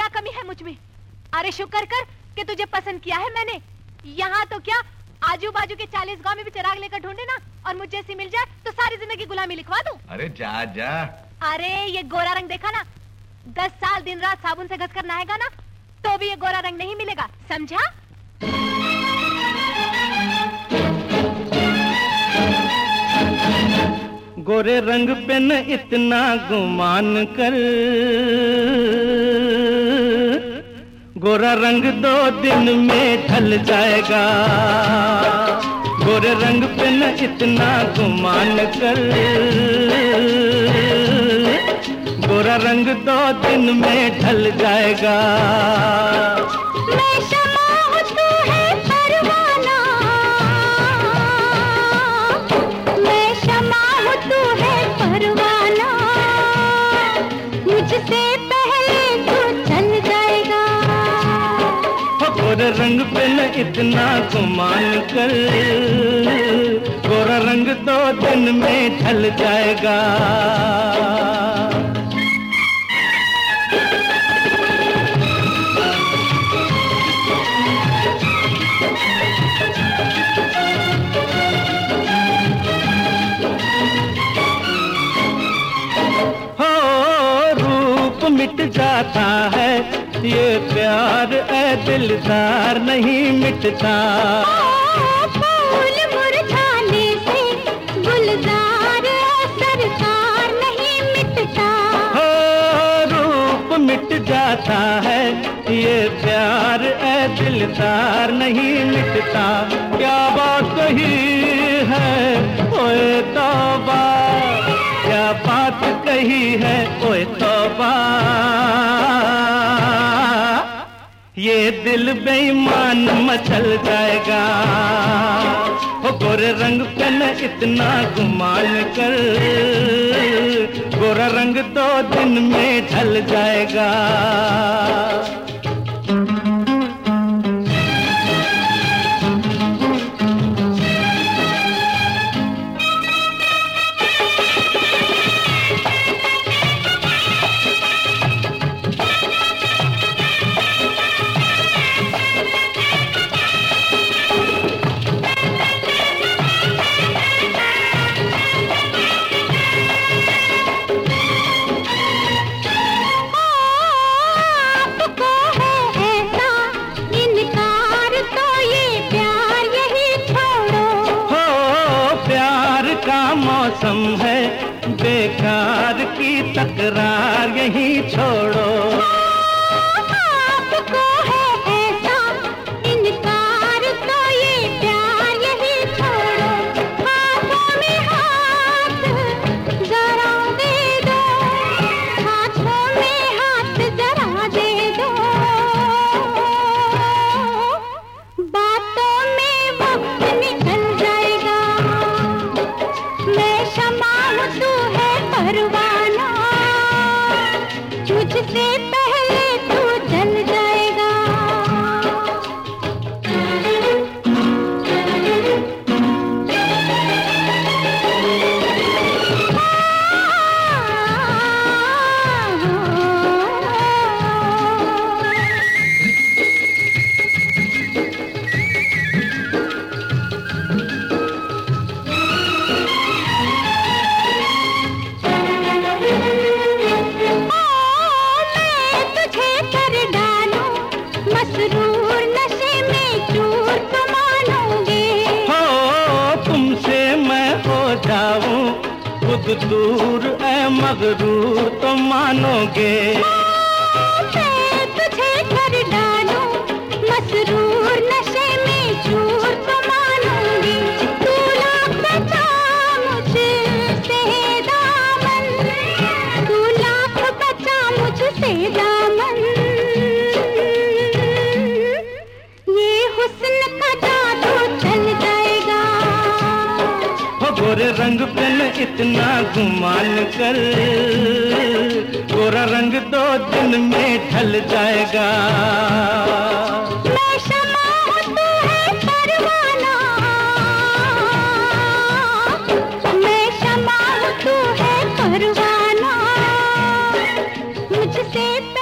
क्या कमी है मुझ में? अरे शुक्र कर कि तुझे पसंद किया है मैंने। यहाँ तो क्या आजू बाजू के 40 गांव में भी चिराग लेकर ढूंढे ना और मुझे ऐसी मिल जाए तो सारी जिंदगी गुलामी लिखवा दूं। अरे जा जा। अरे ये गोरा रंग देखा ना, 10 साल दिन रात साबुन से घस कर नहाएगा ना तो भी ये गोरा रंग नहीं मिलेगा, समझा? गोरे रंग पे न इतना गुमान कर, गोरा रंग 2 दिन में ढल जाएगा। गोरे रंग पे न इतना गुमान कर, गोरा रंग 2 दिन में ढल जाएगा। मैं शमा हूँ तू है परवाना, मैं शमा हूँ तू है परवाना, मुझसे पहले तू चल जाएगा। गोरा रंग पे न इतना गुमान कर, गोरा रंग 2 दिन में ढल जाएगा। मिट जाता है ये प्यार ऐ दिलदार नहीं मिटता। फूल मुरझाने से गुलजार सरकार नहीं मिटता। हो रूप मिट जाता है ये प्यार ऐ दिलदार नहीं मिटता। क्या बात कही है ओए तौबा, क्या बात कही है ओए तौबा, ये दिल बेईमान मचल जाएगा। हो गोरे रंग पे न इतना गुमान कर, गोरा रंग 2 दिन में ढल जाएगा। मौसम है बेकार की तकरार यही छोड़ो। आपको है ऐसा इनकार तो ये प्यार यही छोड़ो। हाथों में हाथ जरा दे दो, हाथों में हाथ जरा दे दो, बातों में वक्त निकल जाएगा। मैं शमा हूँ तू है परवाना, मुझसे पहले तू जल जाएगा। मसरूर नशे में चूर तो मानोगे। हो तुमसे मैं हो जाऊं खुद दूर ऐ मगरूर तो मानोगे। मैं तुझे कर डालूं मसरूर नशे में चूर तो मानोगी। तू लाख बचा मुझसे दामन, तू लाख बचा मुझसे दामन, हुस्न का जादू चल जाएगा। हो गोरे रंग पे न इतना गुमान कर, गोरा रंग 2 दिन में ढल जाएगा। मैं शमा हूँ तू है परवाना, मैं शमा हूँ तू है परवाना, मुझसे